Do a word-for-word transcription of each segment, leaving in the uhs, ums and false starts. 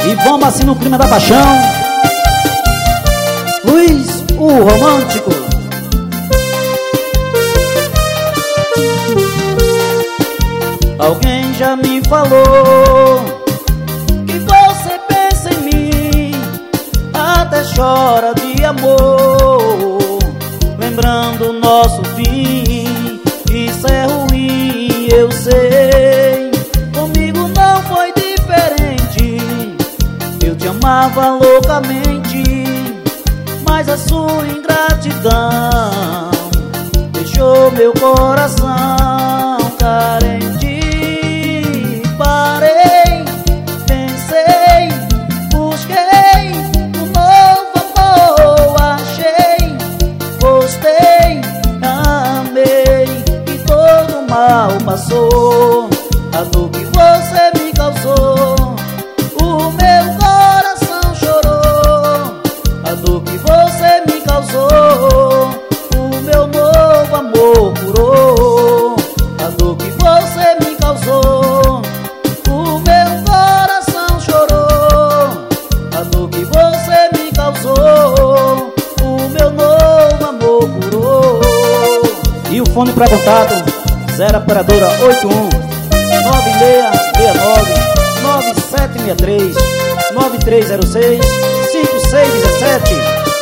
E vamos assim no clima da paixão. Luiz, o romântico. Alguém já me falou que você pensa em mim, até chora de amor, lembrando o nosso fim. Isso é ruim, eu sei. Comigo não foi diferente. Eu te amava loucamente, mas a sua ingratidão deixou meu coração carente. Parei, pensei, busquei um novo amor, achei, gostei, amei e todo mal passou. A dor que você me causou, o meu coração chorou. A dor que você me causou, o meu novo amor curou. A dor que você me causou, o meu coração chorou. A dor que você me causou, o meu novo amor curou. E o fone para contato zero operadora oito um nove seis seis nove nove sete seis três nove três zero seis cinco seis um sete.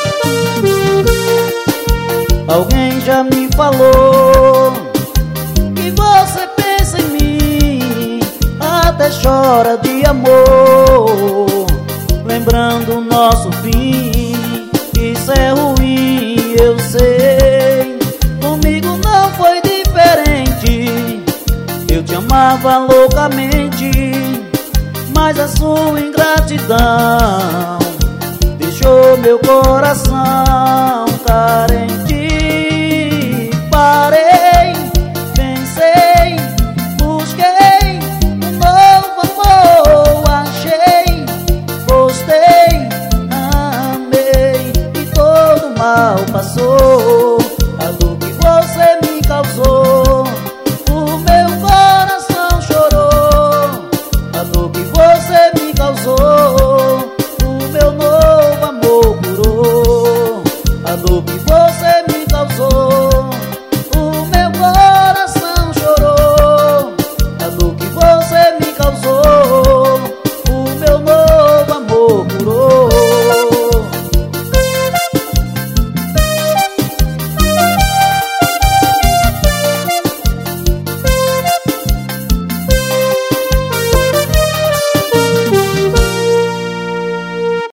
Alguém já me falou que você pensa em mim, até chora de amor, lembrando o nosso fim. Isso é ruim, eu sei. Comigo não foi diferente. Eu te amava loucamente, mas a sua ingratidão deixou meu coração carente.